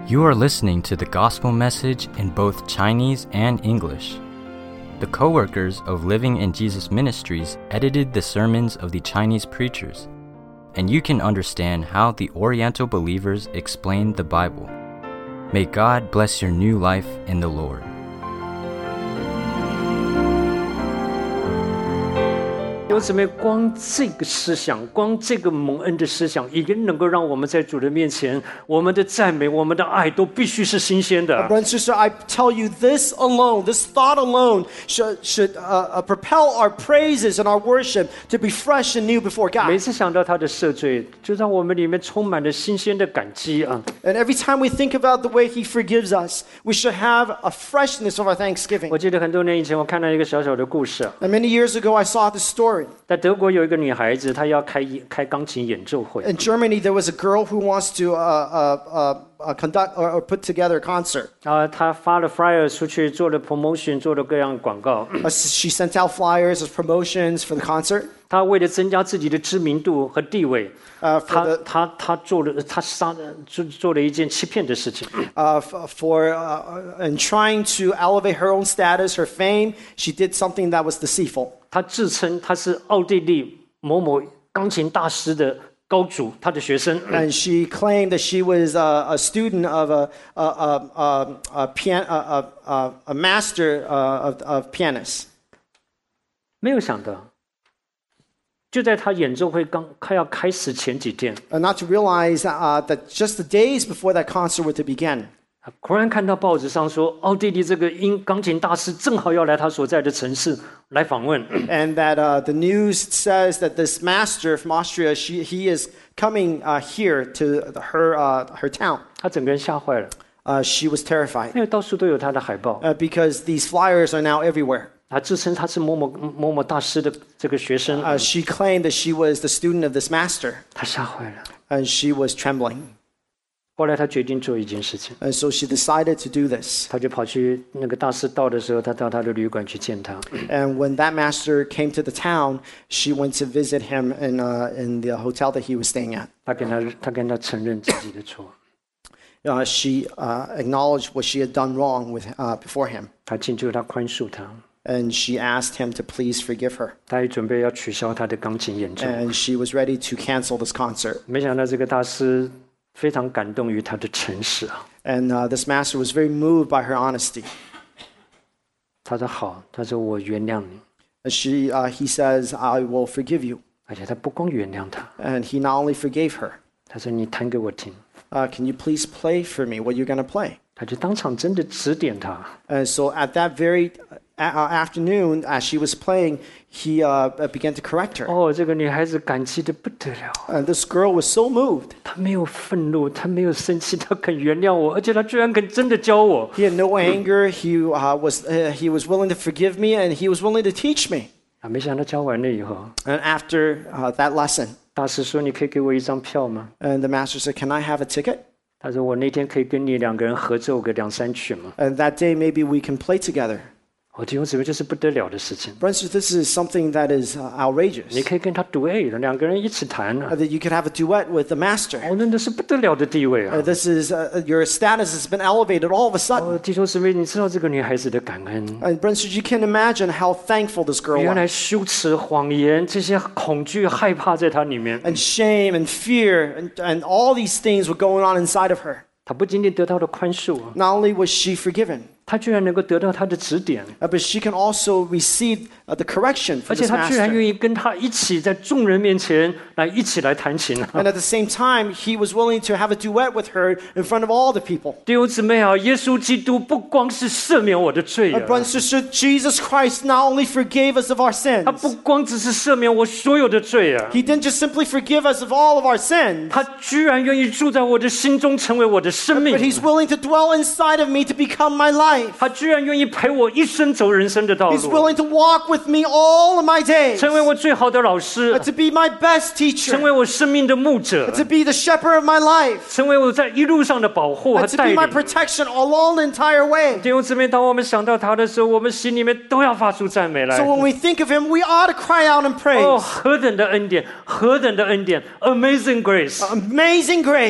You are listening to the gospel message in both Chinese and English. The co-workers of Living in Jesus Ministries edited the sermons of the Chinese preachers, and you can understand how the Oriental believers explain the Bible. May God bless your new life in the Lord. 弟兄姊妹，光这个思想，光这个蒙恩的思想，已经能够让我们在主的面前，我们的赞美、我们的爱都必须是新鲜的。 Brother and sister, I tell you, this alone, this thought alone should propel our praises and our worship to be fresh and new before 每 God. 次想到他的赦罪，就让我们里面充满了新鲜的感激啊！ And every time we think about the way He forgives us, we should have a freshness of our thanksgiving. 我记得很多年以前，我看到一个小小的故事。 And many years ago, I saw this story. 在德国有一个女孩子，她要开钢琴演奏会。 In Germany, there was a girl who wants to conduct or put together a concert. 她发了 flyer 出去，做了 promotion， 做了各样广告。 She sent out flyers as promotions for the concert. 她为了增加自己的知名度和地位， For 她做了一件欺骗的事情。 in trying to elevate her own status, her fame, she did something that was deceitful. 她自称她是奥地利某某钢琴大师的高祖，她的学生。 And she claimed that she was a student of a master of pianists. 没有想到，就在她演奏会快要开始前几天， Not to realize that just the days before that concert were to begin, 忽然看到报纸上说，奥地利这个钢琴大师正好要来他所在的城市来访问。 and that the news says that this master from Austria, he is coming here to her town. 他整个人吓坏了， She was terrified 因为到处都有他的海报。 because these flyers are now everywhere. 他自称他是某某大师的这个学生， She claimed that she was the student of this master, 他吓坏了。 and she was trembling. 后来他决定做一件事情， And so she decided to do this. 他就跑去那个大师到的时候，他到他的旅馆去见他。 And when that master came to the town, she went to visit him in the hotel that he was staying at. 他跟他承认自己的错， She acknowledged what she had done wrong before him. 他请求他宽恕他， And she asked him to please forgive her. 他也准备要取消他的钢琴演奏。 And she was ready to cancel this concert. 没想到这个大师非常感动于他的诚实啊。 And this master was very moved by her honesty. 他说好，他说我原谅你， And he says, I will forgive you. 而且他不光原谅他， And he not only forgave her, 他说你弹给我听， can you please play for me what you're going to play? 他就当场真的指点他。 And so at that very afternoon, as she was playing, he began to correct her. 哦，这个女孩子感激的不得了， And this girl was so moved. 她没有愤怒，她没有生气，她肯原谅我，而且她居然肯真的教我。 He had no anger. He was willing to forgive me, and he was willing to teach me. 啊，没想到教完了以后， And after that lesson, 大师说：“你可以给我一张票吗 and the master said, "Can I have a ticket?" ？” 他说：“我那天可以跟你两个人合奏个2-3曲吗 And that day, maybe we can play together. ？” 我弟兄姊妹，这是不得了的事情。 Friends, this is something that is 你 outrageous. 可以跟他 duet 的，两个人一起弹啊， That you could have a duet with the master. 哦，那是不得了的地位啊！ This is your status has been elevated all of a sudden. 哦，弟兄姊妹，你知道这个女孩子的感恩， And friends, you can imagine how thankful this girl 原来 was. 羞耻、谎言这些恐惧、害怕在她里面， And shame and fear and all these things were going on inside of her. 她不仅仅得到了宽恕， Not only was she forgiven, 她居然能够得到他的指点， but she can also receive the correction 而 from 且 this 她居然 master. 愿意跟他一起在众人面前一起来弹琴啊！ And at the same time, he was willing to have a duet with her in front of all the people. 弟兄姊妹啊，耶稣基督不光是赦免我的罪啊， Brothers and sisters, Jesus Christ not only forgave us of our 他不 sins, 光只是赦免我所有的罪啊， he didn't just simply forgive us of all of our sins, 他居然愿意住在我的心中，成为我的生命 but。he's willing to dwell inside of me to become my life. 他居然愿意陪我一生走人生的道 He's 路， willing to walk with me all of my days, 成为我最好的老师， to be my best 成为 teacher, 我生命的牧者， to be the shepherd of my life, 成为我在一路上的保护和 to 带 be my 领。 protection along the entire way. 弟兄姊妹，当我们想到他的时候，我们心里面都要发出赞美来 So。when we think of him, we ought to cry out in 哦， praise. 何等的恩典，何等的恩典 ！Amazing grace， Amazing grace.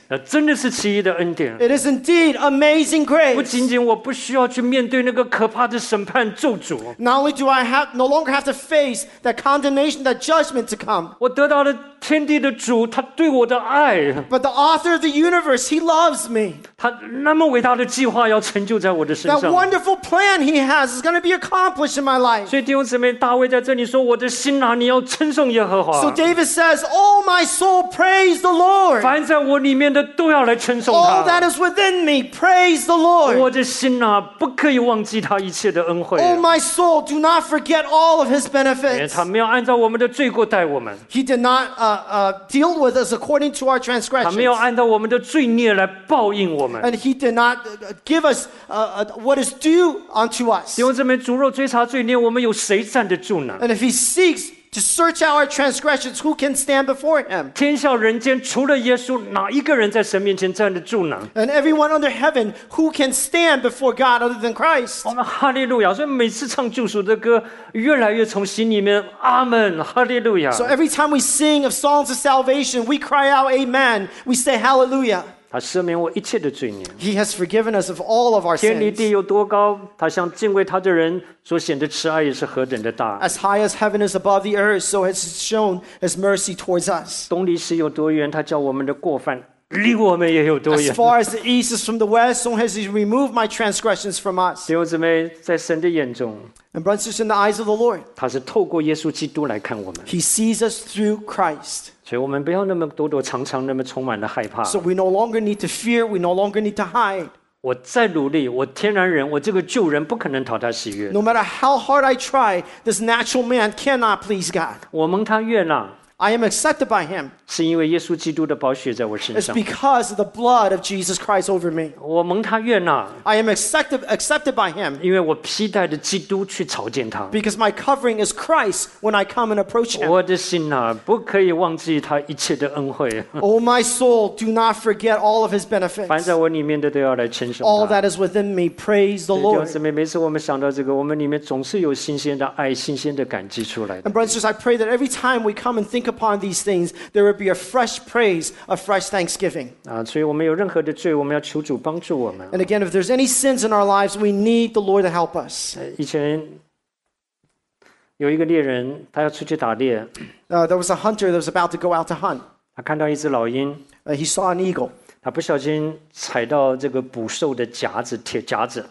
真的是奇异的恩典。 It is indeed amazing 不 grace. 仅仅我不需要去面对那个可怕的审判咒诅， Not only do I no longer have to face that condemnation, that judgment to come, 我得到了天地的主，他对我的爱， but the author of the universe, he loves me. 他那么伟大的计划要成就在我的身 That 上。 wonderful plan he has is going to be accomplished in my life. 所以弟兄姊妹，大卫在这里说：“我的心啊，你要称颂耶和华。 So David says, "Oh, my soul, praise the Lord. 凡在我里面的都要来称颂 All 他。 that is within me, praise the Lord. 我的心啊，不可以忘记他一切的恩惠， Oh, my soul, do not forget all of his 因为 benefits. 他没有按照我们的罪过待我们， He did not deal with us according to our 他没有 transgressions. 按照我们的罪孽来报应我们。 And he did not give us what is due unto us. 弟兄姊妹，主若追查罪孽，我们有谁站得住呢？ And if he seeks to search out our transgressions, who can stand before him? 天下人间除了耶稣，哪一个人在神面前站得住呢？ And everyone under heaven, who can stand before God other than Christ? 我们哈利路亚！所以每次唱救赎的歌，越来越从心里面阿门，哈利路亚。 So every time we sing of songs of salvation, we cry out, Amen. We say hallelujah. 他赦免我一切的罪孽， He has forgiven us of all of our 天离 sins. 地有多高，他向敬畏他的人所显的慈爱也是何等的大。 As high as heaven is above the earth, so has he shown his mercy towards us. 东离西有多远，他叫我们的过犯离我们也有多 As 远。 far as the east is from the west, so has he removed my transgressions from us. 弟兄姊妹，在神的眼中， And brothers and sisters, in the eyes of the Lord, 他是透过耶稣基督来看我们， he sees us through Christ. 所以我们不要那么躲躲藏藏，那么充满了害怕。 So we no longer need to fear, we no longer need to hide. 我再努力，我天然人，我这个旧人不可能讨他喜悦。 No matter how hard I try, this natural man cannot please God. 我蒙他悦纳， I am accepted by him. 是因为耶稣基督的宝血在我身 It's 上。 because of the blood of Jesus Christ over me. 我蒙他悦纳， I am accepted by him 因为我披戴着基督去朝见他。 because my covering is Christ when I come and approach him. 我的心啊，不可以忘记他一切的恩惠。 Oh, my soul, do not forget all of his 凡 benefits. 在我里面的都要来称颂 All 他。 that is within me, praise the 弟兄 Lord. 姊妹，每次我们想到这个，我们里面总是有新鲜的爱、新鲜的感激出来的。 And brothers and sisters, I pray that every time we come and think upon these things, there will be a fresh praise, a fresh thanksgiving. 所以我们有任何的罪，我们要求主帮助我们。 And again, if there's any sins in our lives, we need the Lord to help us. 以前有一个猎人，他要出去打猎， There was a hunter that was about to go out to hunt. 他看到一只老鹰， He saw an eagle. 他不小心踩到这个捕兽的夹子，铁夹子。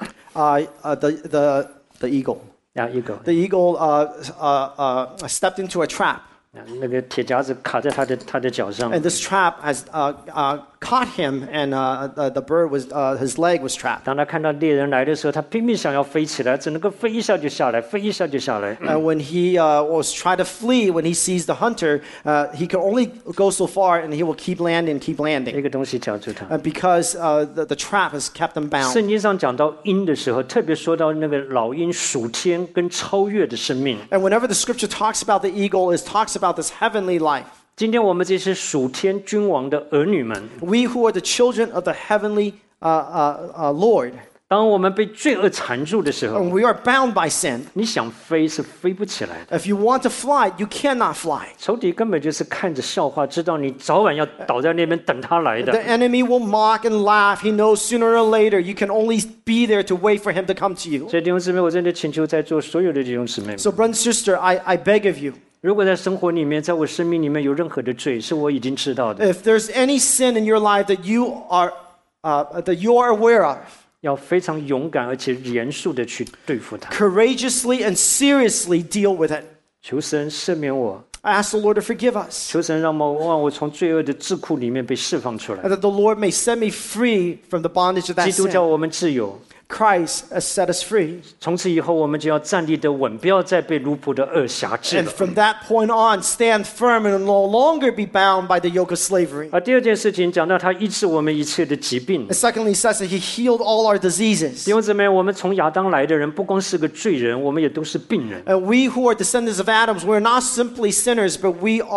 The eagle. 一个 The eagle stepped into a trap. 那个铁夹子卡在他的脚上， And this trap has caught him, and the bird was his leg was trapped. 当他看到猎人来的时候，他拼命想要飞起来，只能够飞一下就下来，飞一下就下来。 And when he was trying to flee, when he sees the hunter, he can only go so far, and he will keep landing, keep 一 landing, 个东西夹住他。 because the trap has kept him bound. 圣经上讲到鹰的时候，特别说到那个老鹰属天跟超越的生命。 And whenever the scripture talks about the eagle, it talks about this heavenly life. 今天我们这些属天君王的儿女们， We who are the children of the heavenly Lord, 当我们被罪恶缠住的时候， and we are bound by sin. 你想飞是飞不起来的。 If you want to fly, you cannot fly. 仇敌根本就是看着笑话，知道你早晚要倒在那边等他来 The 的。 enemy will mock and laugh. He knows sooner or later you can only be there to wait for him to come to you. 所以弟兄姊妹，我真的请求在座所有的弟兄姊妹们， So, brother and sister, I beg of you, 如果在生活里面，在我生命里面有任何的罪，是我已经知道的， if there's any sin in your life that you are aware of, 要非常勇敢而且严肃的去对付它。 courageously and seriously deal with it. 求神赦免我， I ask the Lord to forgive us, 求神让我从罪恶的桎梏里面被释放出来。 and that the Lord may set me free from the bondage of that 基督叫 sin. 我们自由， Christ has set us free. 从此以后我们就要站立得稳，不要再被奴仆的恶辖制 And 了。 from that point on, stand firm and no longer be bound by the yoke of slavery. 第二件事情讲到他医治我们一切的疾病。 And secondly, it says that he healed all our diseases. 弟兄姊妹，我们从亚当来的人，不光是个罪人，我们也都是病人。 And we who are descendants of Adam, we're not simply sinners, but we are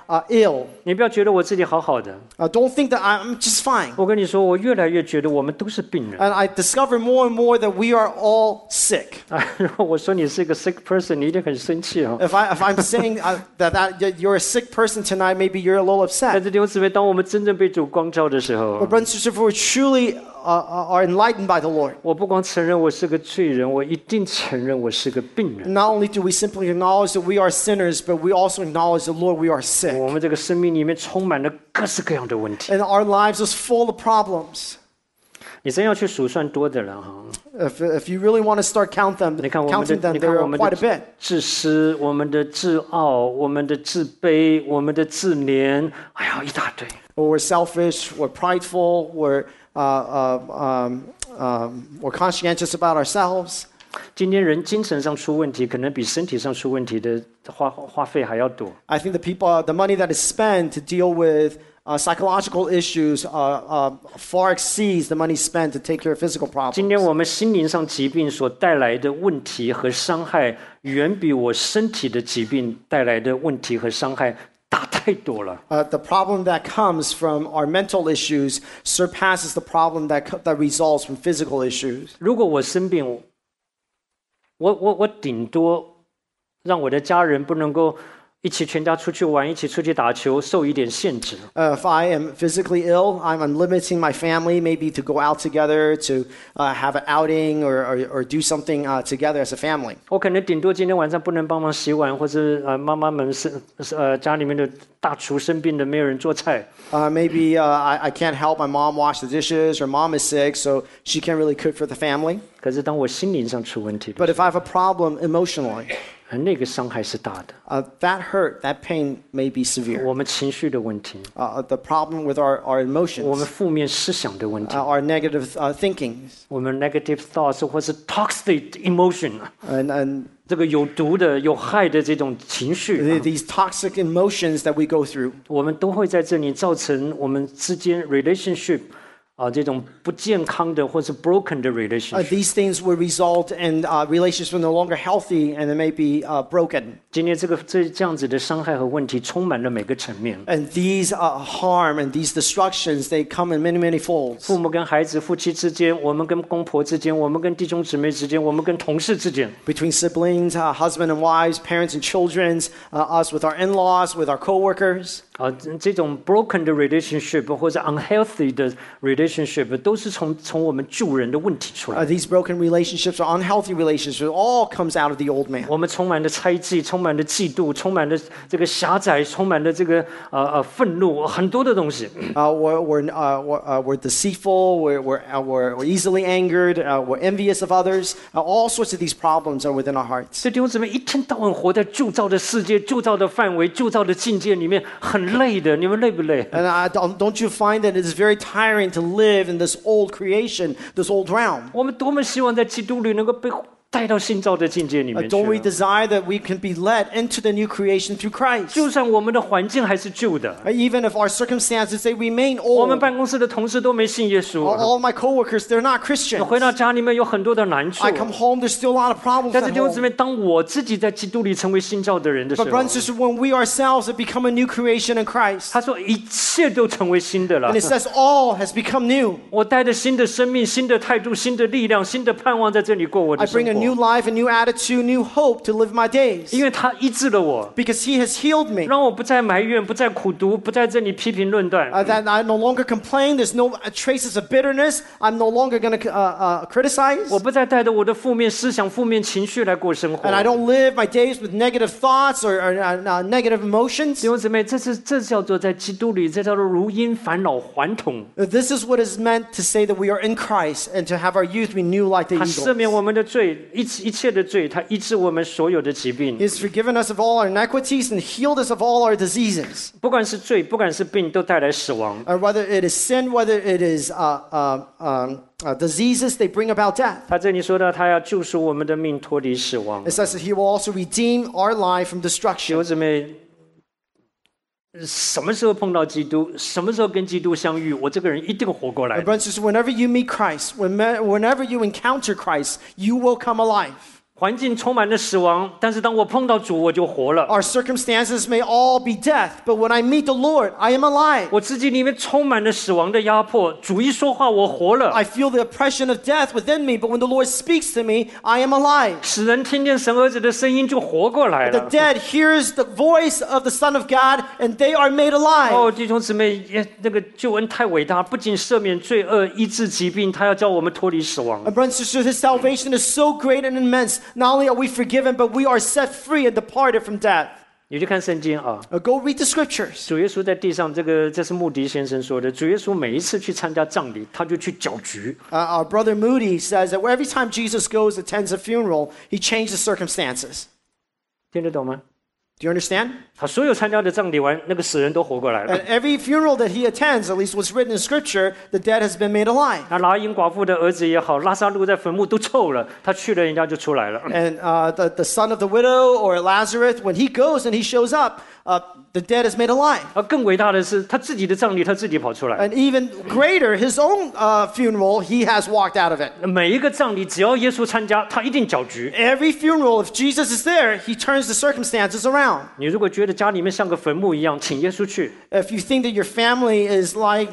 ill. 你不要觉得我自己好好的。 Don't think that I'm just fine. 我跟你说，我越来越觉得我们都是病人。 And I discover more and more that we are all sick. 如果我说你是一个 sick person， 你一定很生气哦。 If I'm saying that you're a sick person tonight, maybe you're a little 但 upset. 是弟兄姊妹，当我们真正被主光照的时候 But， brothers and sisters, if we're truly are enlightened by the Lord, 我不光承认我是个罪人，我一定承认我是个病人。 not only do we simply acknowledge that we are sinners, but we also acknowledge the Lord we are sick. 我们这个生命里面充满了各式各样的问题。 And our lives is full of problems. 你真要去数算多的了哈。 If you really want to start counting 你看我们 them, 的，你看 there 我 are 们 quite a 的 bit. 自私，我们的自傲，我们的自卑，我们的自怜，哎呀，一大堆。 We're selfish, we're prideful, we're conscientious about ourselves. 今天人精神上出问题，可能比身体上出问题的花费还要多。 I think the money that is spent to deal with psychological issues far exceeds the money spent to take care of physical 今天 problems. 我们心灵上疾病所带来的问题和伤害，远比我身体的疾病带来的问题和伤害大太多了。 The problem that comes from our mental issues surpasses the problem that results from physical issues. 如果我生病，我顶多让我的家人不能够一起全家出去玩，一起出去打球，受一点限制。 If I am physically ill, I'm limiting my family maybe to go out together, to have an outing or do something together as a family. 我可能顶多今天晚上不能帮忙洗碗，或者妈妈们家里面的大厨生病的，没有人做菜。 Maybe I can't help my mom wash the dishes, or mom is sick, so she can't really cook for the family. 可是当我心灵上出问题的 But 时 if I have a problem emotionally, 候，那个伤害是大的。 that hurt, that pain may be severe. 我们情绪的问题， The problem with our 我们 emotions, 负面思想的问题， our negative thinking, 我们 negative thoughts 或是 toxic emotion， and 这个有毒的、有害的这种情绪， these toxic emotions that we go through. 我们都会在这里造成我们之间 relationship 这种不健康的或是 broken 的 relationship。 These things will result in relationships are no longer healthy and they may be broken. 今天这样子的伤害和问题充满了每个层面。 And these harm and these destructions, they come in many, many folds. 父母跟孩子、夫妻之间，我们跟公婆之间，我们跟弟兄姊妹之间，我们跟同事之间， Between siblings, husband and wives, parents and children, us with our in-laws, with our coworkers. 这种 broken 的 relationship 或者 unhealthy 的 relationship 都是从我们救人的问题出来。 These broken relationships or unhealthy relationships, it all comes out of the old man. 我们充满了猜忌，充满了嫉妒，充满了这个狭窄，充满了这个愤怒，很多的东西。 We're deceitful, we're easily angered, we're envious of others. All sorts of these problems are within our hearts. 所以弟兄姊妹一天到晚活在旧造的世界、旧造的范围、旧造的境界里面，很累的。你们累不累？ And don't you find that it is very tiring to live in this old creation, this old realm? 我们多么希望在基督里能够被带到新造的境界里面去 Don't we 啊。 desire that we can be led into the new creation through Christ? 就算我们的环境还是旧的， Even if our circumstances they remain 我们 old. 办公室的同事都没信耶稣 All of my coworkers, they're not Christians. 回到家里面有很多的难处 I。come home, there's still a lot of problems 但是 at 弟兄姊 home. 妹，当我自己在基督里成为新造的人的时 But 候， brothers and sisters, when we ourselves have become a new creation in Christ, 他说一切都成为新的了 and。it says all has become new. 我带着新的生命、新的态度、新的力量、新的盼望在这里过我 I 的生 bring a new 活， life, a new attitude, new hope to live my days. 因为他医治了我， Because He has healed me. 让我不再埋怨，不再苦读，不在这里批评论断。 That I no longer complain. There's no traces of bitterness. I'm no longer going to criticize. 我不再带着我的负面思想、负面情绪来过生活 And。I don't live my days with negative thoughts or negative emotions. 弟兄姊妹，这叫做在基督里，这叫做如因烦恼还童。 This is what is meant to say that we are in Christ and to have our youth renew like the 他赦免 eagles. 我们的罪，一切的罪，他医治我们所有的疾病 He。has forgiven us of all our iniquities and healed us of all our diseases. 不管是罪，不管是病，都带来死亡。 Whether it is sin, whether it is diseases, they bring about death. 他这里说到，他要救赎我们的命，脱离死亡。 It says that He will also redeem our life from 弟 destruction. 兄姊妹，什么时候碰到基督，什么时候跟基督相遇，我这个人一定活过来 And。brothers and sisters, whenever you meet Christ, whenever you encounter Christ, you will come alive. 环境充满了死亡，但是当我碰到主，我就活了。 Our circumstances may all be death, but when I meet the Lord, I am alive. 我自己里面充满了死亡的压迫，主一说话，我活了。 I feel the oppression of death within me, but when the Lord speaks to me, I am alive. 使人听见神儿子的声音就活过来 The 了。 dead hears the voice of the Son of God, and they are made 哦， alive. 弟兄姊妹，那个救恩太伟大，不仅赦免罪恶、医治疾病，他要叫我们脱离死亡。 And brothers and sisters, His salvation is so great and immense. Not only are we forgiven, but we are set free and departed from death. 你去看圣经啊， Go read the scriptures. 主耶稣在地上，这是穆迪先生说的。主耶稣每一次去参加葬礼，他就去搅局。 Our brother Moody says that every time Jesus goes, attends a funeral, he changes circumstances. 听得懂吗？ Do you understand? 他所有参加的葬礼完，那个死人都活过来了。 At every funeral that he attends, at least what's written in scripture, the dead has been made alive. 那拿因寡妇的儿子也好，拉撒路在坟墓都臭了，他去了，人家就出来了。 And the son of the widow or Lazarus, when he goes and he shows up, the dead is made alive. 更伟大的是，他自己的葬礼他自己跑出来。 And even greater, his own funeral, he has walked out of it. 每一个葬礼，只要耶稣参加，他一定搅局。 Every funeral, if Jesus is there, he turns the circumstances around. 你如果觉得家里面像个坟墓一样，请耶稣去。 If you think that your family is like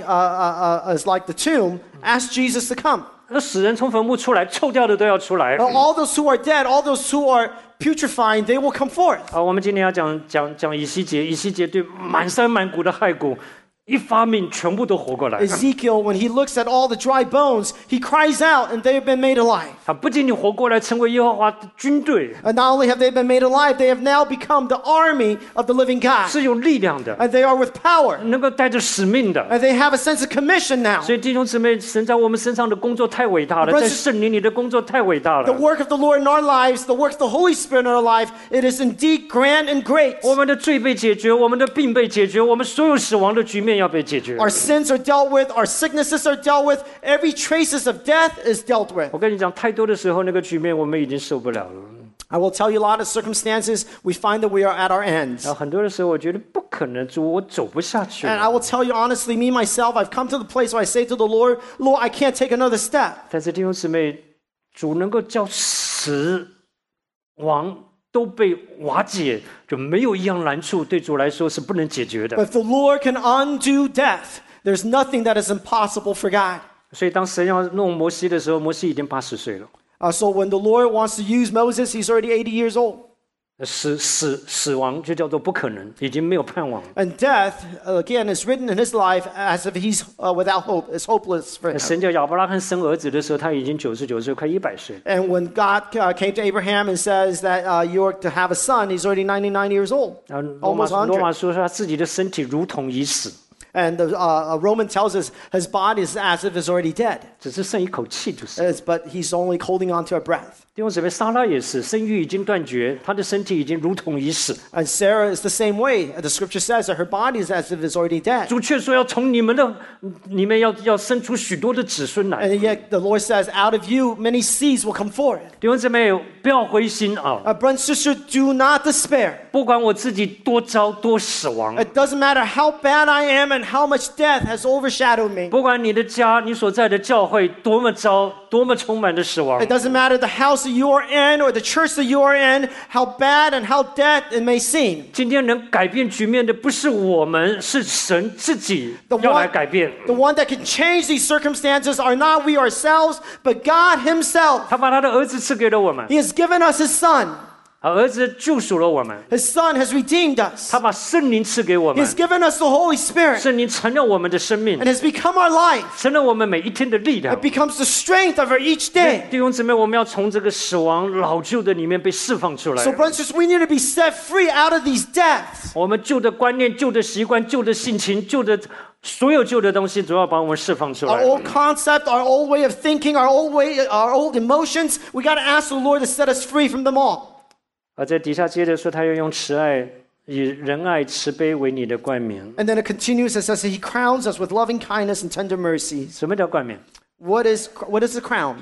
the tomb, ask Jesus to come. 那死人从坟墓出来，臭掉的都要出来。 All those who are dead, all those who are putrefying, they will come forth. 我们今天要讲以西结，以西结对满山满谷的骸骨一发命，全部都活过来。 Ezekiel, when he looks at all the dry bones, he cries out and they have been made alive. 他不仅仅活过来，成为耶和华的军队， And not only have they been made alive, they have now become the army of the living God. 是有力量的， And they are with power. 能够带着使命的。 And they have a sense of commission now. 所以弟兄姊妹，神在我们身上的工作太伟大了， Brothers- 在圣灵里的工作太伟大 The 了。 work of the Lord in our lives, the work of the Holy Spirit in our life, it is indeed grand and great. 我们的罪被解决，我们的病被解决，我们所有死亡的局面要被解决。 Our sins are dealt with, our sicknesses are dealt with, every traces of death is dealt with. 我跟你讲，太多的时候，那个局面我们已经受不了了。 I will tell you a lot of circumstances, we find that we are at our ends. 然后很多的时候，我觉得不可能，主，我走不下去 And 了。 I will tell you honestly, me myself, I've come to the place where I say to the Lord, Lord, I can't take another step. 但是弟兄姊妹，主能够叫死亡都被瓦解，就没有一样难处对主来说是不能解决的。 But if the Lord can undo death, there's nothing that is impossible for God. 所以当神要弄摩西的时候，摩西已经80岁了。 So when the Lord wants to use Moses, he's already 80 years old. 死亡就叫做不可能，已经没有盼望了。 And death, again, is written in his life as if he's without hope. It's hopeless for him. 神叫亚伯拉罕生儿子的时候，他已经99岁，快100岁。 And when God came to Abraham and says that you're to have a son, he's already 99 years old. 然后罗马 Almost 100. 书说他自己的身体如同已死， And the Roman tells us his body is as if it's already dead. 只是剩一口气就死。 But he's only holding on to a breath. 弟兄姊妹，撒拉也是生育已经断绝，她的身体已经如同已死。 And Sarah is the same way. The scripture says that her body is as if it's already dead. 主却说要从你们的里面要生出许多的子孙来。 And yet the Lord says, out of you, many seeds will come forth. 弟兄姊妹，不要灰心啊！ Brother and sister, do not despair. 不管我自己多糟多死亡， It doesn't matter how bad I am and how much death has overshadowed me. 不管你的家、你所在的教会多么糟，多么充满着死亡， It doesn't matter the house that you are in or the church that you are in, how bad and how dead it may seem. 今天能改变局面的不是我们，是神自己要来改变。 The one that can change these circumstances are not we ourselves, but God Himself. 他把他的儿子赐给了我们， He has given us His Son. 儿子救赎了我们， His Son has redeemed us. 他把圣灵赐给我 He 们， has given us the Holy Spirit 圣灵成了我们的生命 and，has become our life. 成了我们每一天的力量 It。becomes the strength of our each day. 弟兄姊妹，我们要从这个死亡老旧的里面被释放出来 So,。brothers and sisters, we need to be set free out of these deaths. 我们旧的观念、旧的习惯、旧的性情、所有旧的东西，主要把我们释放出 Our 来。 old concept, our old way of thinking, our old emotions, we got to ask the Lord to set us free from them all. 而在底下接着说，他要用慈爱、以仁爱、慈悲为你的冠冕。 And then it continues, it says that He crowns us with loving kindness and tender mercies. 什么叫冠冕？ What is a crown?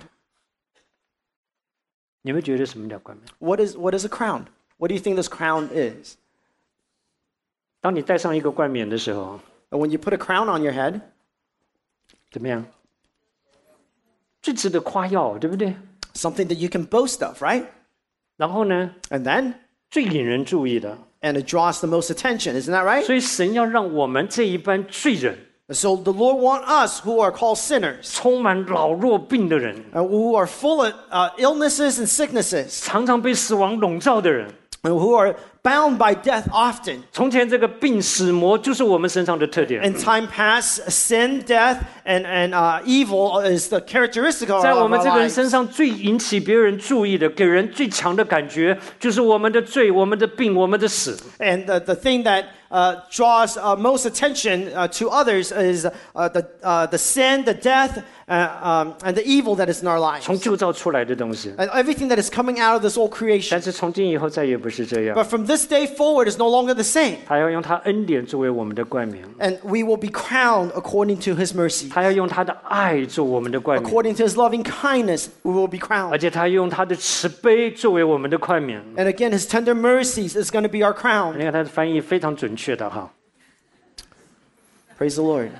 你们觉得什么叫冠冕？ What is a crown? What do you think this crown is? 当你戴上一个冠冕的时候， And when you put a crown on your head, 怎么样？最值得夸耀，对不对？ something that you can boast of, right? 然后呢， And then, 最引人注意的， and it draws the most attention, isn't that right? 所以神要让我们这一班罪人， So the Lord wants us who are called sinners, 充满老弱病的人， who are full of illnesses and sicknesses, 常常被死亡笼罩的人。 and who are bound by death often. 从前这个病死魔就是我们身上的特点， In time past, sin, death, and evil is the characteristic of 在我 our 们这个人 lives. 身上最引起别人注意的，给人最强的感觉，就是我们的罪、我们的病、我们的死。 And the thing that draws most attention to others is the sin, the death, and the evil that is in our lives. 从旧造出来的东西， And everything that is coming out of this old creation. 但是从今以后再也不是这样。 But from this day forward, it's no longer the same. 他要用他恩典作为我们的冠冕， And we will be crowned according to his mercy. 他要用他的爱做我们的冠冕， According to his loving kindness, we will be 而 crowned. 且他用他的慈悲作为我们的冠冕。 And again, his tender mercies is going to be our crown. 你看他的翻译非常准确的哈。 Praise the Lord.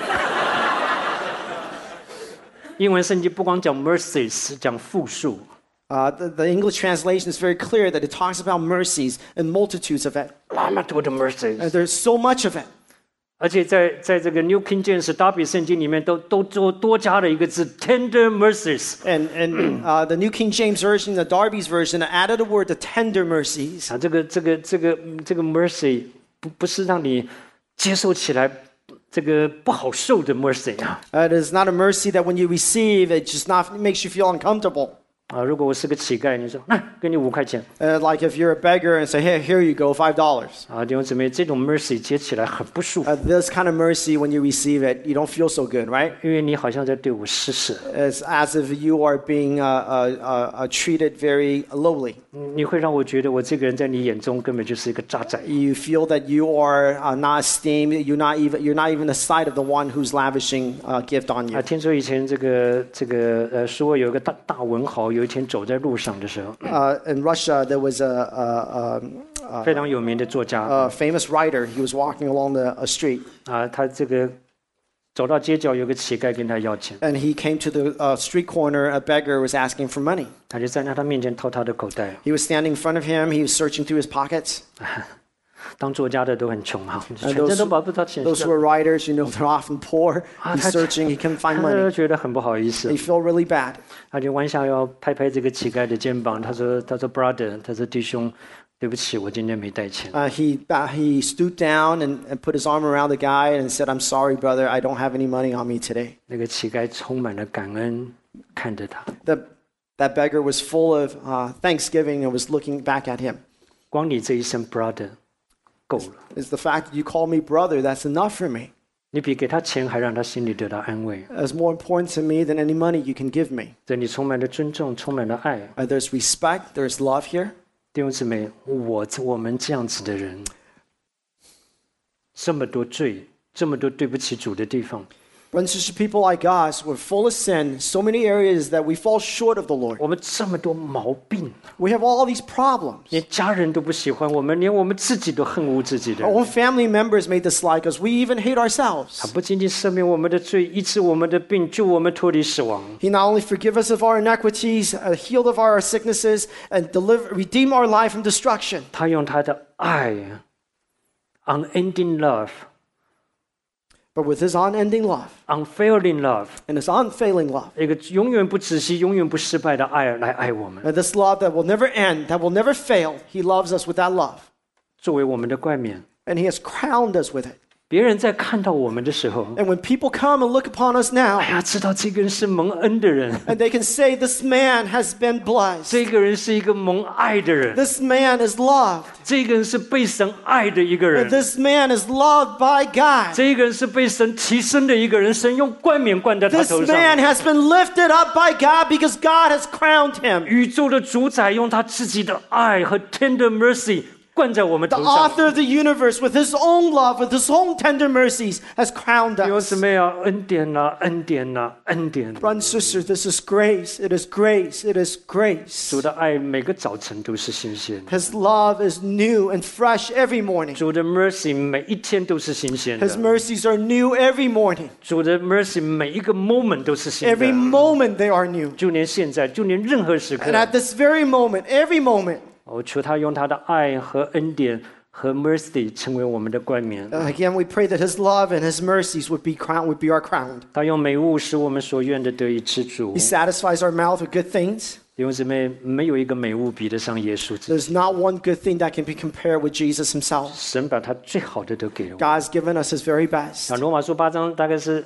英文圣经不光讲 mercies， 讲复数。 The English translation is very clear that it talks about mercies and multitudes of it. 那么多的 mercies， And there's so much of it. 而且在这个 New King James 达比圣经里面都多加了一个字 tender mercies。 And the New King James Version, the Darby's version, added a word, the tender mercies. 啊，这个 mercy 不是让你接受起来这个不好受的 mercy 啊。 It is not a mercy that when you receive, it just not makes you feel uncomfortable. 啊，如果我是个乞丐，你说那给你5块钱 Like if you're a beggar and say, hey, here you go, $5. 啊，弟兄姊妹，这种 mercy 接起来很不舒服， This kind of mercy, when you receive it, you don't feel so good, right? 因为你好像在对我施舍， It's as if you are being treated very lowly. 你会让我觉得我这个人在你眼中根本就是一个渣仔。 You feel that you are not esteemed. You're not even the sight of the one who's lavishing gift on 啊， you. 听说以前说有一个大文豪，有一天走在路上的时候， In Russia, there was a 非常有名的作家 famous writer. He was walking along a street, 啊，他这个走到街角，有个乞丐跟他要钱， and he came to the street corner. A beggar was asking for money. 他就站在他面前掏他的口袋。 He was standing in front of him. He was searching through his pockets. 当作家的都很穷哈， And 全身都找不到钱， those who are writers, you know, they're often poor. Ah, He's searching. He can't find 他 money. 就觉得很不好意思 They，feel really bad. 他就弯下腰拍这个乞丐的肩膀，他说 brother， 他说弟兄，对不起，我今天没带钱。 He stooped down and put his arm around the guy and said, "I'm sorry, brother. I don't have any money on me today." 那个乞丐充满了感恩，看着他， That beggar was full of thanksgiving and was looking back at him. 光你这一声 brother 够了， It's the fact that you call me brother, that's enough for me. 你比给他钱还让他心里得到安慰。 It's more important to me than any money you can give me. 这里充满了尊重，充满了爱。 There's respect, there's love here. 弟兄姊妹，我们这样子的人，这么多罪，这么多对不起主的地方， Brothers and sisters, people like us, we're full of sin, so many areas that we fall short of the Lord. 我们这么多毛病， We have all these problems. 连家人都不喜欢我们，连我们自己都恨恶自己的 Our。own family members may dislike us. We even hate 他 ourselves. 不仅仅赦免我们的罪，医治我们的病，救我们脱离死亡。 He not only forgive us of our iniquities, healed of our sicknesses, and redeem our life from destruction. 他用他的爱 ，unending love, But with his unending love unfailing love， and his unfailing love, 一个永远不止息、永远不失败的爱来爱我们， and this love that will never end, that will never fail, he loves us with that love. 作为我们的冠冕。 And he has crowned us with it. 别人在看到我们的时候， And when people come and look upon us now, 哎呀，知道这个人是蒙恩的人， and they can say, this man has been blessed. 这个人是一个蒙爱的人， This man is loved. 这个人是被神爱的一个人， This man is loved by God. 这个人是被神提升的一个人，神用冠冕冠在他 This 头 man 上。 has been lifted up by God because God has crowned him. 宇宙的主宰用他自己的爱和 tender mercy 灌在我们 The 头上。 author of the universe, with his own love, with his own tender mercies, has crowned 弟兄 us. 姊妹啊，恩典啊，恩典啊，恩典！ Brothers and sisters, this is grace. It is grace. It is grace. 主的爱每个早晨都是新鲜的， His love is new and fresh every morning. 主的 mercy 每一天都是新鲜 His 的， mercies are new every morning. 主的 mercy 每一个 moment 都是新 Every 的， moment they are new. 就连现在，就连任何时刻 And，at this very moment, every moment, 我求他用他的爱和恩典和 mercy 成为我们的冠冕， again, we pray that His love and His mercies would be our crown. 他用美物使我们所愿的得以知足 He。satisfies our mouth with good things. 弟兄姊妹，没有一个美物比得上耶稣自己， There's not one good thing that can be compared with Jesus Himself. 神把他最好的都给了我。 God's given us His very best. 那罗马书8章大概是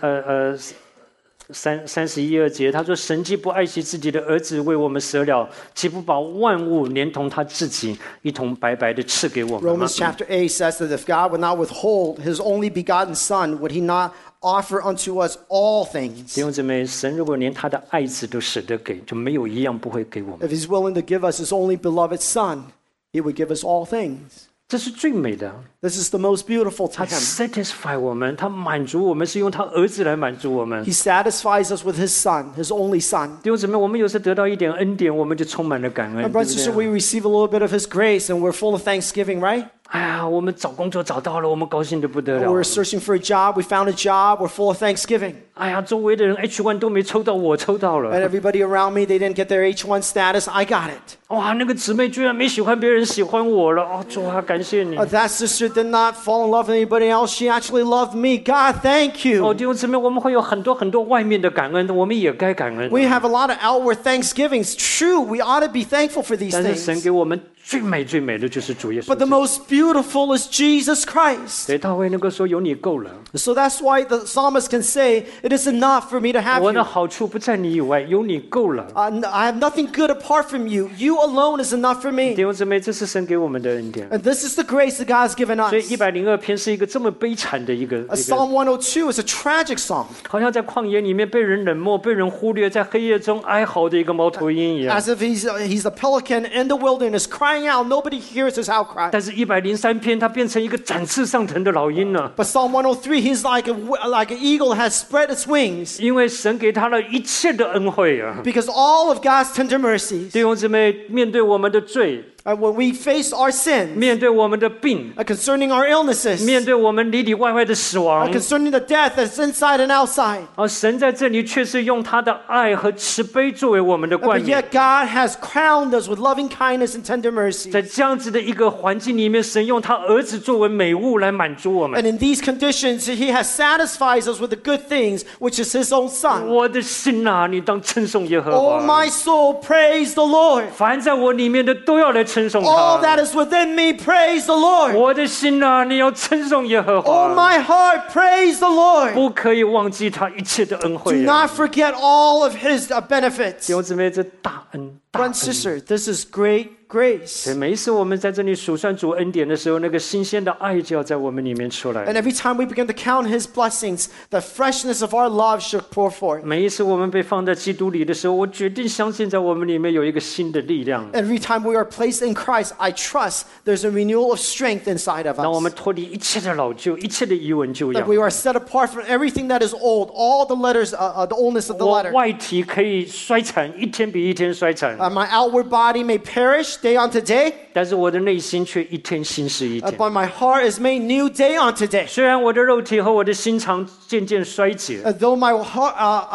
31、2节，他说：“神既不爱惜自己的儿子为我们舍了，岂不把万物连同他自己一同白白的赐给我们吗 Romans chapter 8 says that if God would not withhold His only begotten Son, would He not offer unto us all things? 弟兄姊妹，神如果连他的爱子都舍得给，就没有一样不会给我们。 If He's willing to give us His only beloved Son, He would give us all things. 这是最美的， This is the most beautiful to 他 Him. satisfy 我们，他满足我们，是用他儿子来满足我们。 He satisfies us with His Son, His only Son. 弟兄姊妹，我们有时得到一点恩典，我们就充满了感恩， And 对 brothers 不 and sisters, 对？ we receive a little bit of His grace and we're full of thanksgiving, right? 哎呀，我们找工作找到了，我们高兴的不得了。 We're searching for a job, we found a job, we're full of thanksgiving. 哎呀，周围的人 H1 都没抽到，我抽到 And 了。 everybody around me, they didn't get their H1 status, I got it. 哇，那个姊妹居然没喜欢别人，喜欢我了！哦，主啊，感谢你！ That sister did not fall in love with anybody else, she actually loved me. God, thank 哦， you. 弟兄姊妹，我们会有很多很多外面的感恩，我们也该感恩。 We have a lot of outward thanksgivings. True, we ought to be thankful for these 但是神 things. 给我们最美最美的就是主耶稣 But 基 the 督。 most beautiful is Jesus Christ. 所以大卫能够说有你够了， So that's why the psalmist can say, it is enough for me to have 我的 you. 好处不在你以外，有你够了。 I have nothing good apart from you. You alone is enough for 弟 me. 兄姊妹，这是神给我们的恩典。 And this is the grace that God has given 所以 us. 102篇是一个这么悲惨的一个， Psalm 102 is a tragic psalm. 好像在旷野里面被人冷漠、被人忽略，在黑夜中哀嚎的一个猫头鹰一样。 As if he's a pelican in the wilderness crying out. Nobody hears his outcry. 但是103篇，它变成一个展翅上腾的老鹰了。 But Psalm 103, he's like an eagle that has spread its wings 因为神给他了一切的恩惠啊！ because all of God's tender mercies. 弟兄姊妹，面对我们的罪， When we face our sins, 面对我们的病， concerning our illnesses, 面对我们里里外外的死亡， concerning the death that's inside and outside. 而神在这里却是用他的爱和慈悲作为我们的冠 But 冕。 yet God has crowned us with loving kindness and tender mercy. 在这样子的一个环境里面，神用他儿子作为美物来满足我们。 And in these conditions, He has satisfied us with the good things, which is His own Son. 我的心啊，你当称颂耶和 Oh, 华。 my soul, praise the Lord. 凡在我里面的都要来称颂 All 他。 that is within me, praise the Lord. 我的心啊，你要称颂耶和 Oh, 华， my heart, praise the Lord. 不可以忘记他一切的恩 Do 惠啊。 not forget all of His benefits. 弟兄姊妹，这大恩大 Brother 恩 and。sister, this is great grace. 所以每一次我们在这里数算主恩典的时候，那个新鲜的爱就要在我们里面出 And 来。 every time we begin to count His blessings, the freshness of our love should pour forth. 每一次我们被放在基督里的时候，我决定相信在我们里面有一个新的力量。 Every time we are placed in Christ, I trust there's a renewal of strength inside of 让我们 us. 脱离一切的老旧，一切的遗文旧 That 样。 we are set apart from everything that is old, all the letters, the oldness of the 我 letter. 外体可以衰残，一天比一天衰残， My outward body may perish day on to day, 但是我的内心却一天新是一天。 but my heart is made new day on to day. 虽然我的肉体和我的心肠渐渐衰竭， Though my heart,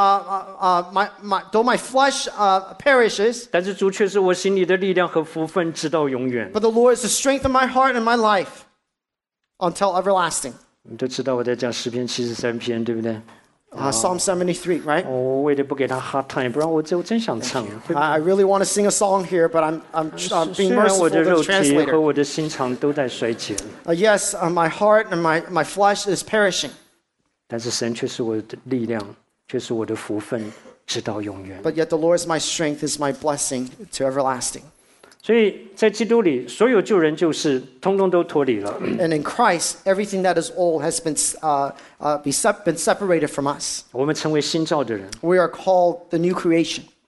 though my flesh perishes, 但是主却是我心里的力量和福分，直到永远。 but the Lord is the strength of my heart and my life until everlasting. 你都知道我在讲诗篇73篇，对不对？ Psalm 73, right? 我为了不给他 hard time，不然我真想唱。 I really want to sing a song here, but I'm 虽 being 然 merciful 我 to 的 the 肉体和 translator. 我的心肠都在衰减， Yes, my heart and my flesh is perishing, 但是神却是我的力量，却是我的福分，直到永远。 but yet the Lord is my strength, is my blessing to everlasting. 所以在基督里，所有旧人旧事，通通都脱离了。 And in Christ, everything that is old has been separated from us. 我们成为新造的人， We are called the new creation.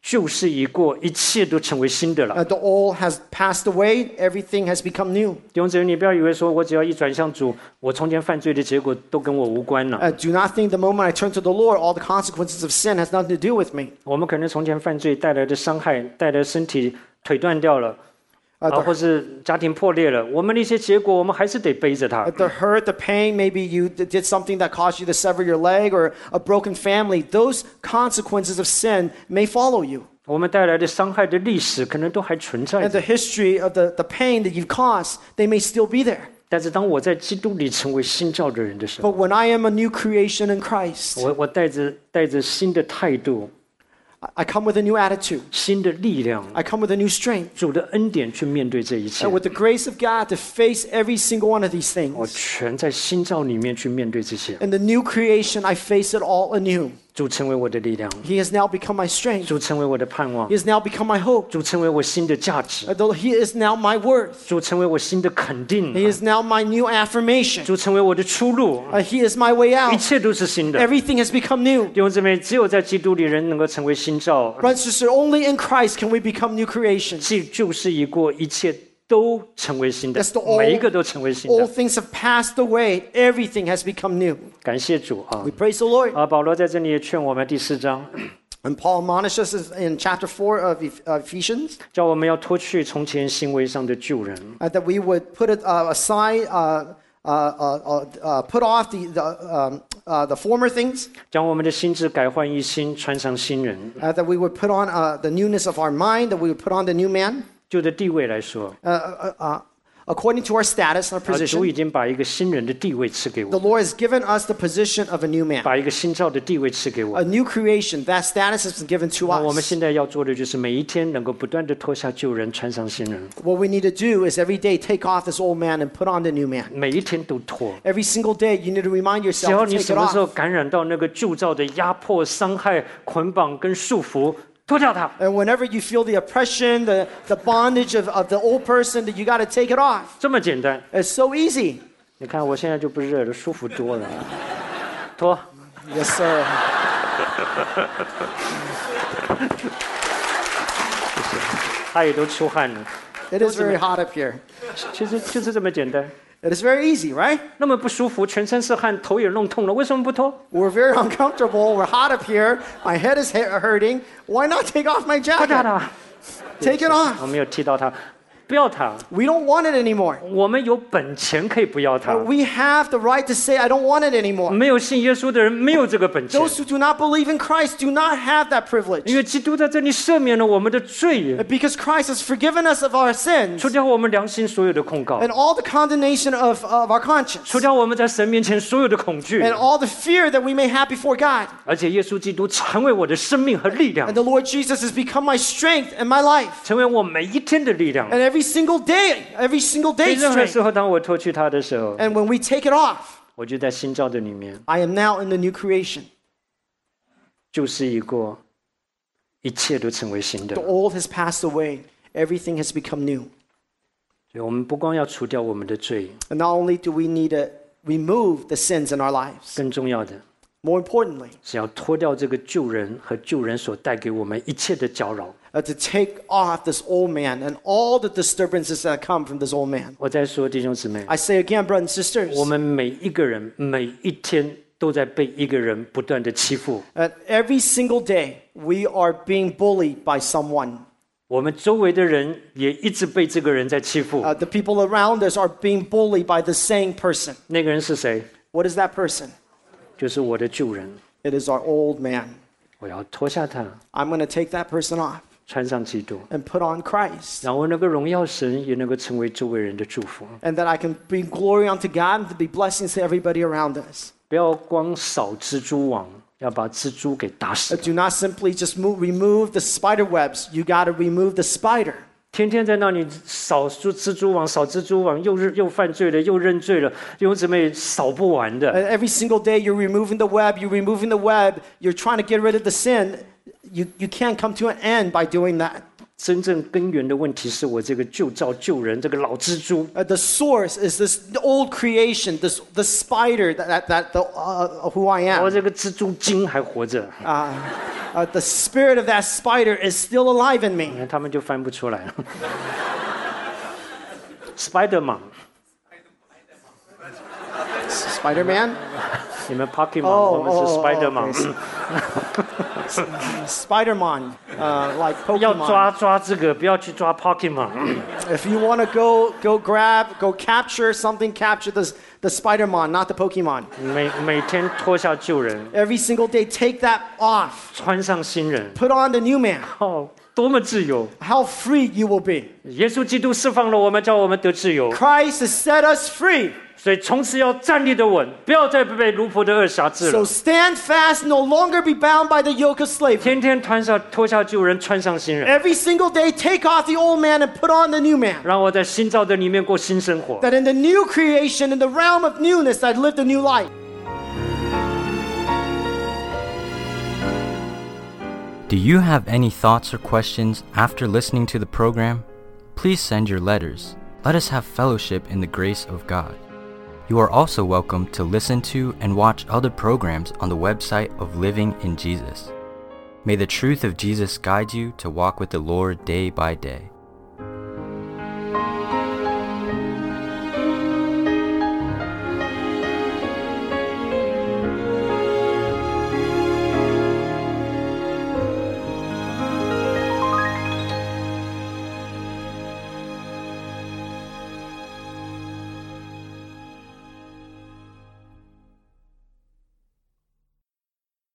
旧事已过，一切都成为新的了。 The old has passed away, everything has become new. 弟兄姊妹，你不要以为说我只要一转向主，我从前犯罪的结果都跟我无关了。 Do not think the moment I turn to the Lord, all the consequences of sin has nothing to do with me. 我们可能从前犯罪带来的伤害，带来身体腿断掉了，或是家庭破裂了，我们的一些结果，我们还是得背着它。 The hurt, the pain, maybe you did something that caused you to sever your leg or a broken family. Those consequences of sin may follow you. 我们带来的伤害的历史，可能都还存在 And the 着。 history of the pain that you've caused, they may still be there. 但是当我在基督里成为新造的人的时候， But when I am a new creation in Christ, 我带着新的态度、 I come with a new attitude. 新的力量、 I come with a new strength. 主的恩典去面对这一切 And。with the grace of God to face every single one of these 我 things. 全在新造里面去面对这些。 In the new creation, I face it all anew. 主成为我的力量， He has now become my strength. 主成为我的盼望 He，has now become my hope. 主成为我新的价值， He is now my worth. 主成为我新的肯定， He is now my new affirmation. 主成为我的出路， He is my way 一 out. 切都是新的。 Everything has become new. 弟兄姊妹，只有在基督里人能够成为新造， Brothers and sisters, only in Christ can we become new creations. 旧事已过，一切都成为新的 That's the，old- 每一个都成为新 All 的。 things have passed away. Everything has become new. 感谢主啊！ We praise the Lord. 保罗在这里也劝我们第4章， And Paul admonishes us in chapter 4 of Ephesians 叫我们要脱去从前行为上的旧人， that we would put it aside, put off the former things, 将我们的心智改换一新，穿上新人。 that we would put on the newness of our mind, that we would put on the new man. 就的地位来说， According to our status and our 主 position, 已经把一个新人的地位赐给 the 我， Lord has given us the position of a new man. 把一个新造的地位赐给我 A。new creation, that status has been given to 那我们 us. 现在要做的就是每一天能够不断的脱下旧人，穿上新人， What we need to do is every day take off this old man and put on the new man. 每一天都脱。 Every single day, you need to remind 只 yourself 要 to 你 take 什 it 么时候 off. 感染到那个旧造的压迫、伤害、捆绑跟束缚，脱掉它。 And whenever you feel the oppression, the bondage of the old person, that you got to take it off. 这么简单。 It's so easy. 你看我现在就不热了，舒服多了。脱。 Yes, sir. 他也都出汗了。 It is very hot up here. 其实就是这么简单。 It is very easy, right? 那么不舒服，全身是汗，头也弄痛了，为什么不脱？ We're very uncomfortable. We're hot up here. My head is hurting. Why not take off my 脱掉 jacket? 它。 Take it off. 我没有踢到它，不要它。 We don't want it anymore. 我们有本钱可以不要它。 We have the right to say, I don't want it anymore. 没有信耶稣的人没有这个本钱， Those who do not believe in Christ do not have that 因 privilege. 为基督在这里赦免了我们的罪， Because Christ has forgiven us of our sins 除掉我们良心所有的控告， and all the condemnation of our conscience 除掉我们在神面前所有的恐惧， and all the fear that we may have before God. 而且耶稣基督成为我的生命和力量 And，the Lord Jesus has become my strength and my life. 成为我每一天的力量。 And every single day 任何 strength. 时候，当我脱去它的时候， And when we take it off, 我就在新造的里面， I am now in the new creation. 就是一个一切都成为新的 The。old has passed away. Everything has become new. 所以我们不光要除掉我们的罪， And not only do we need to remove the sins in our lives, 更重要的 more importantly, 是要脱掉这个旧人和旧人所带给我们一切的搅扰。 to take off this old man and all the disturbances that come from this old man. 我再说，弟兄姊妹， I say again, brothers and sisters, 我们每一个人每一天都在被一个人不断的欺负， that every single day we are being bullied by someone. 我们周围的人也一直被这个人在欺负。 The people around us are being bullied by the same person. 那个人是谁？ What is that person? 就是我的旧人。 It is our old man. 我要脱下他， I'm going to take that person off 穿上基督， and put on Christ. 然后能够荣耀神，也能够成为周围人的祝福。 And that I can bring glory unto God and to be blessings to everybody around us. 不要光扫蜘蛛网，要把蜘蛛给打死。 Do not simply just remove the spider webs. You got to remove the spider. 天天在那里扫蜘蛛网，扫蜘蛛网，又犯罪了，又认罪了，弟兄姊妹扫不完的。 And every single day you're removing the web, you're trying to get rid of the sin. You can't come to an end by doing that. 真正根源的问题是我这个旧造旧人，这个老蜘蛛。 The source is this old creation, the spider who I 我 am. 这个蜘蛛精还活着， The spirit of that spider is still alive in 你 me. 看他们就翻不出来了。Spider-Man， Spider-Man? 你们 Pokemon，、 哦我们是 Spider-Man。 Spider-Man, like 要 Pokemon. 抓这个，不要去抓 Pokemon。 If you want to go grab, go capture something, capture the Spider-Man, not the Pokemon. 每天脱下旧人， Every single day, take that off. 穿上新人， Put on the new man. 哦，多么自由！ How free you will be. 耶稣基督释放了我们，叫我们得自由。 Christ has set us free. 所以从此要站立的稳，不要再被奴仆的恶辖制 So 了。 stand fast, no longer be bound by the yoke of slavery. 天天脱下旧人，穿上新人， Every single day, take off the old man and put on the new man. 让我在新造的里面过新生活。 That in the new creation, in the realm of newness, I'd live the new life. Do you have any thoughts or questions after listening to the program? Please send your letters. Let us have fellowship in the grace of God. You are also welcome to listen to and watch other programs on the website of Living in Jesus. May the truth of Jesus guide you to walk with the Lord day by day.